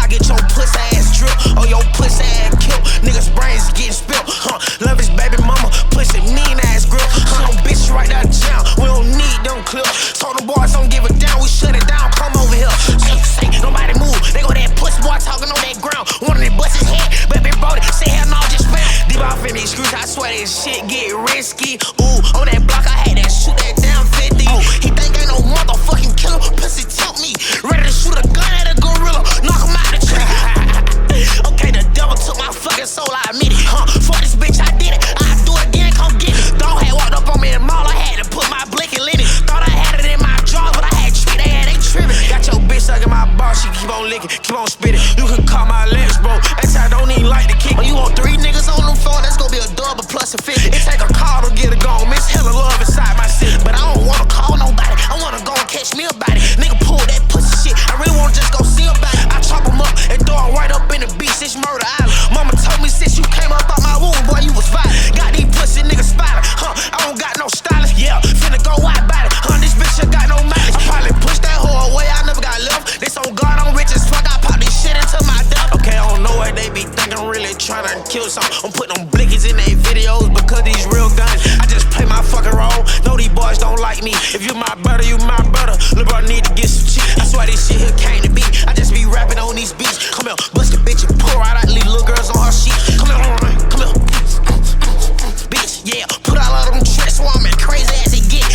I get your pussy ass drip, or your pussy ass kill. Niggas' brains getting spilled, love his baby mama, pussy mean ass grip. Some bitch right out of town, we don't need them clips. Told them boys don't give a damn, we shut it down, come over here. Say, nobody move, they go that pussy boy talking on that ground. One of them bust his head, baby Brody, say hell no, just spam. Deep off in these streets, I swear that shit get risky. Ooh, on that block I had that shoot that damn 50. Ooh, he think ain't no motherfucking killer, pussy tilt me. Ready to shoot a gun at a gorilla, knock him out the tree. Okay, the devil took my fucking soul, I admit it. Fuck this bitch, I did it. I do it again, come get it. Dog had walked up on me in the mall, I had to put my blinky in it. Thought I had it in my drawers, but I had treat, they tripping. Got your bitch sucking my ball, she keep on licking, keep on spitting. You can call my legs, bro. That time I don't even like the kick. When you want 3 niggas on the phone, that's gonna be a double plus a 50. It take a call to get it gone, miss hella love inside my city. But I don't wanna call nobody, I wanna go and catch me a body. Nigga pull that pussy shit, I really wanna just go see about it. I chop him up and throw him right up in the beach, it's murder island. Mama told me since you came up out my womb, boy, you was violent. Got these pussy niggas spotted, I don't got no stylist, yeah. Finna go wide body, this bitch ain't got no mileage. I probably pushed that hoe away, I never got left. This on God, I'm rich as fuck, I pop this shit into my death. Okay, I don't know what they be thinking, I'm really trying to kill something. I'm putting them blickies in their videos because these real guns. I just play my fucking role, know these boys don't like me. If you my brother, you my brother. Lil' bro need to get some cheek. I swear this shit here came to be. I just be rapping on these beats. Come here, bust a bitch and pour right out, leave little girls on her sheet. Come here, come here. Bitch, yeah, put all of them tricks so I'm as crazy as it get.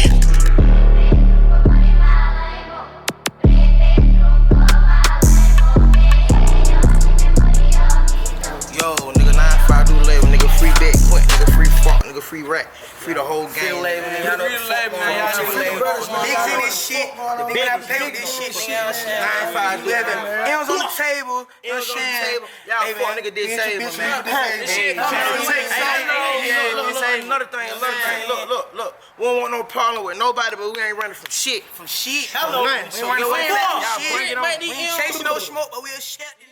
Yo, nigga, 9-5 do label, nigga, free Beck Quint, nigga, free Funk, nigga, free Rack, free the whole gang. Free label, nigga, free label, Biggs in this shit, the big I paid this shit, you know what I'm saying? 9-5 do label. It was on the table, you know what I'm saying? Y'all fuck nigga did table, man. Another thing, look. We don't want no problem with nobody, but we ain't running from shit. Hello. We ain't running from shit. We ain't chasing no smoke, but we'll shut